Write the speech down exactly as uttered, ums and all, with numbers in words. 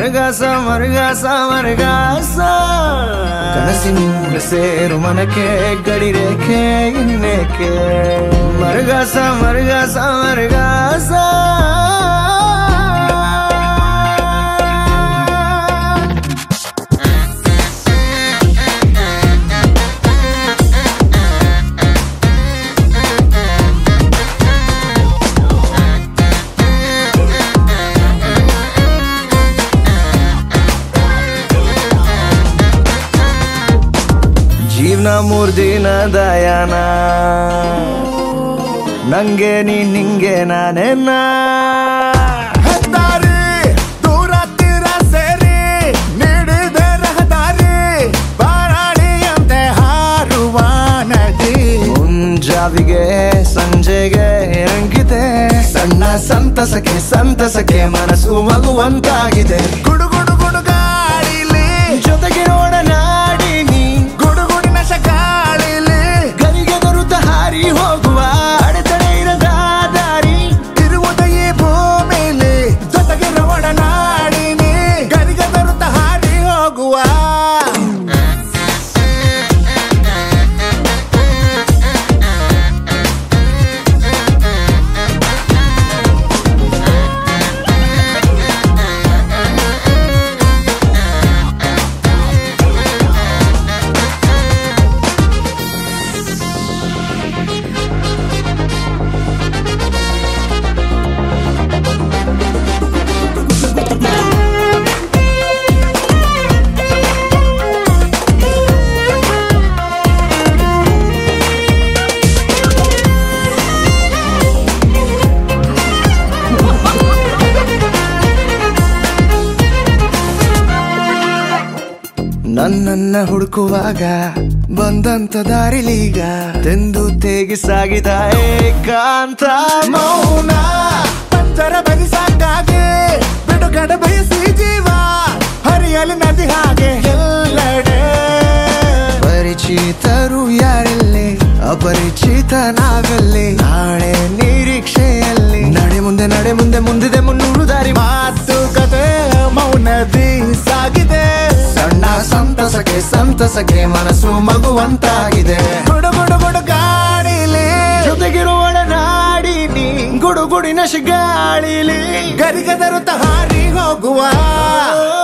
ಮರಗಾಸ ಮರಗಾಸ ಮರಗಾಸ ಕನಸಿನ ಸೇರು ಮನಕ್ಕೆ ಗಡಿ ರೇಖೆ ಇನ್ನೇಕೆ ಮರಗಾಸ ಮರಗಾಸ ಮರಗಾಸ ಜೀವನ ಮೂರ್ ದಿನ ದಯಾನ ನಂಗೆ ನೀ ನಿಂಗೆ ನಾನೇನ ಹೆದ್ದಾರಿ ದೂರ ತೀರ ಸೇರಿ ನೀಡಿದ ರಹದಾರಿ ಬಾರಾಳಿಯಂತೆ ಹಾರುವ ನದಿ ಮುಂಜಾವಿಗೆ ಸಂಜೆಗೆ ಇರಂಗಿದೆ ಸಣ್ಣ ಸಂತಸಕ್ಕೆ ಸಂತಸಕ್ಕೆ ಮನಸ್ಸು ಮಗುವಂತಾಗಿದೆ ಗುಡುಗುಡು ಗುಡುಗಾಡಿಲಿ ಜೊತೆಗಿರೋಣ ನಾಡಿನಿ ಗುಡುಗುಡಿನ ಶಗಾಳಿಲಿ ಗರಿಗೆ ದೊರೆತ ಹಾರಿ ಹೋಗುವ ಅಡೆತಡೆ ಇರದ ದಾರಿ ಇರುವುದ ಈ ಭೂಮಿಲಿ ಜೊತೆಗಿರುವ ಒಡನಾಡಿನಿ ಗರಿಗೆ ದೊರೆತ ಹಾರಿ ಹೋಗುವ ನನ್ನನ್ನ ಹುಡುಕುವಾಗ ಬಂದಂತ ದಾರಿಲೀಗ ತೆಂದು ತೇಗಿ ಸಾಗಿದ ಏಕಾಂತ ಮೌನ ಪಂಚರ ಬರಿಸಾಕಾಗೆ ಬಿಡುಗಡೆ ಬಯಸಿ ಜೀವ ಹರಿಯಲಿ ನದಿ ಹಾಗೆ ಎಲ್ಲೆಡೆ ಪರಿಚಿತರು ಯಾರಲ್ಲಿ ಅಪರಿಚಿತ ನಾವೆಲ್ಲಿ ನಾಳೆ ನಿರೀಕ್ಷೆಯಲ್ಲಿ ನಡೆ ಮುಂದೆ ನಡೆ ಮುಂದೆ ಮುಂದಿದೆ ಮುನ್ನೂರು ದಾರಿ ಮಾತುಕತೆ ಮೌನದಿ ಸಾಗಿದೆ ಸಣ್ಣ ಸಂತಸಕ್ಕೆ ಸಂತಸಕ್ಕೆ ಮನಸ್ಸು ಮಗುವಂತಾಗಿದೆ ಗುಡುಗುಡು ಗುಡುಗಾಡಿಲಿ ಜೊತೆಗಿರುವ ನಾಡಿನಿ ಗುಡುಗುಡಿನ ಶಿಗಾಳಿಲಿ ಗರಿಗೆ ದೊರೆತ ಹಾರಿ ಹೋಗುವ